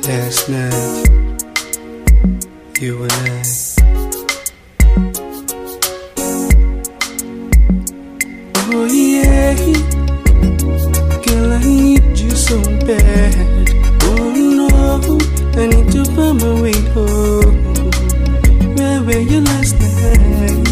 Last night, you and I. Oh yeah, girl, I need you so bad. Oh no, I need to find my way home. Where were you last night?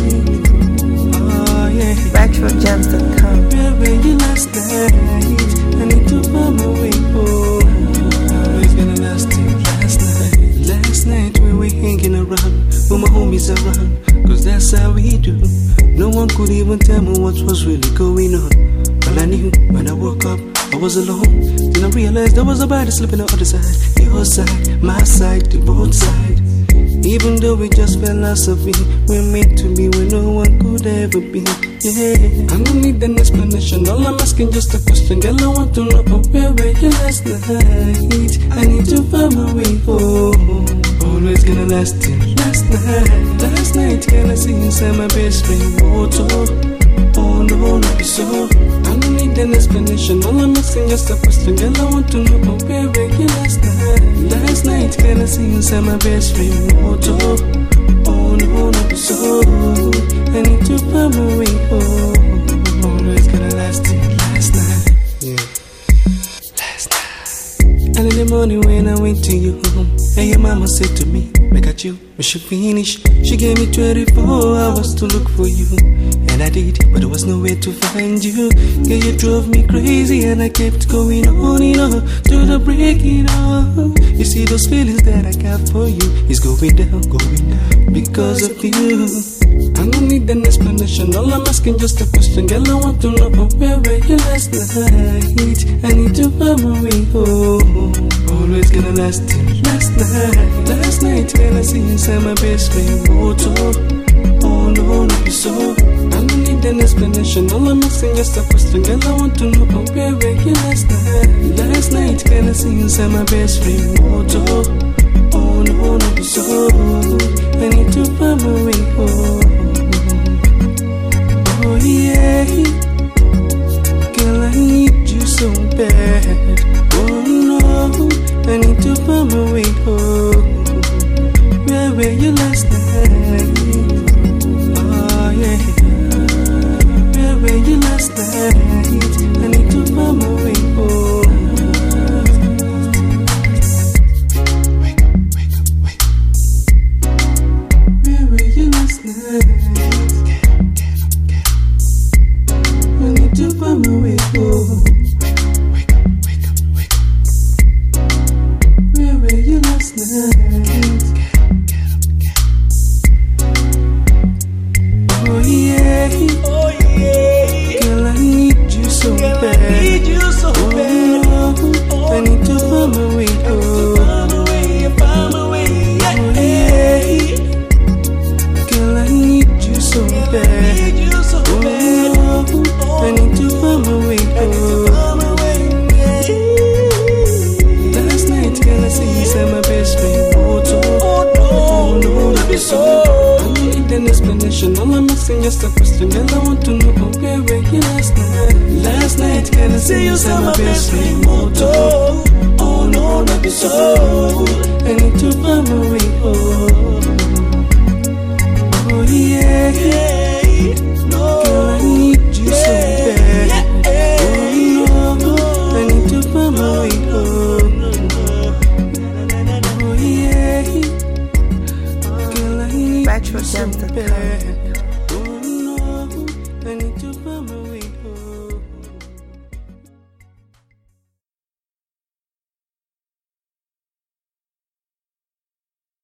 Oh yeah, RetroGems.com. where were you last night? I need to find my way home. It's been a last night. Last night we were hanging around with my homies around, 'cause that's how we do. No one could even tell me what was really going on. All I knew when I woke up, I was alone. Then I realized there was a body sleeping on the other side. Your side, my side, the both sides. Even though we just fell out of it, we're meant to be where no one could ever be. Yeah, I don't need an explanation. All I'm asking just a question. Girl, I want to know where were you last night? I need to find my way home. Always gonna last till last night. Last night, can I see inside my best friend photo? Oh no, not so. I don't need an explanation. All I'm asking just a question. Girl, I want to know where were you last night? Last night, can I see inside my best friend photo? Oh no, not so. I need to find my way home. Always gonna last till last night. Yeah. Last night. And in the morning when I went to your home, and your mama said to me, make at you, we should finish. She gave me 24 hours to look for you. And I did, but there was nowhere to find you. Yeah, you drove me crazy and I kept going on and on to the breaking up. You see those feelings that I got for you is going down because of you. I don't need an explanation. All I'm asking just a question. Girl, I want to know where were you last night? I need to find my way home. Always gonna last till last night. Last night, can I see inside my best friend photo? Oh no, not so. I don't need an explanation. All I'm asking just a question. Girl, I want to know where were you last night? Last night, can I see inside my best friend photo? Oh no, not so. I need to find my way home. Oh yeah, girl, I need you so bad. Oh no, I need to find my way home. Where were you last night? Oh yeah, where were you last night? I need to find my way home. Where were you last night? I need to find my way home. Where were you last night? Oh yeah, girl, I need you so bad. Oh, I need to find my way home. Oh yeah, girl, I need you so bad. Oh, I need to find my way home. Last night, can I see inside my best friend photo? Oh no, not be so. I don't need an explanation. All I'm asking just a question. Girl, I want to know where were you last night? Last night, can I see inside my best friend photo? Oh no, not be so. I need to find my way home. Oh yeah, girl, I need you so bad. Oh no, I need to find my way home. Oh yeah, girl, I need you so bad.